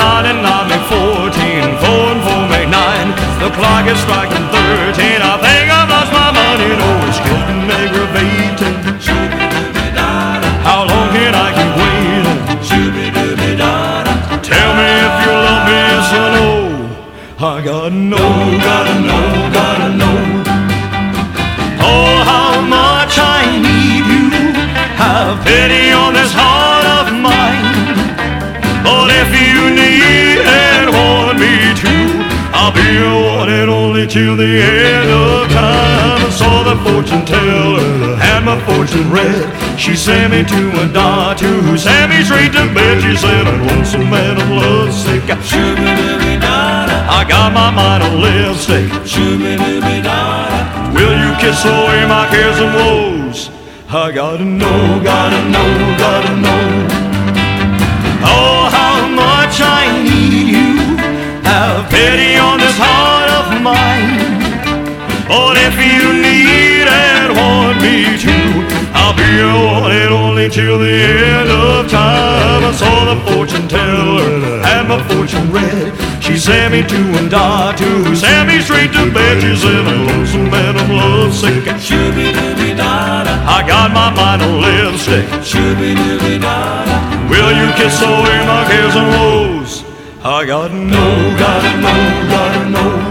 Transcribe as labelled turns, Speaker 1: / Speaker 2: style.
Speaker 1: 9 and 9 make 14, 4 and 4 make 9. The clock is striking 13. I think I've lost my money. No, it's getting aggravating. How long can I keep waiting? Tell me if you love me, yes or no. I gotta know, gotta know, gotta know. Oh, how much I need you. Have pity on this heart of mine. But if you need and want me to, I'll be your one and only till the end of time. I saw the fortune teller, had my fortune read. She sent me to a doctor who sent me straight to bed. She said, I want some man of love sick. I got my mind on lipstick. Will you kiss away my cares and woes? I gotta know, gotta know, gotta know. Oh, how much I need you. Have pity on this heart of mine. But if you need and want me to, I'll be your one and only till the end of time. I saw the fortune teller, had my fortune read. She sent me to a doctor who sent me straight to bed. She said, I want some man of love sick. I got my mind on lipstick. Will you kiss away my cares and woes? I gotta know, gotta know, gotta know.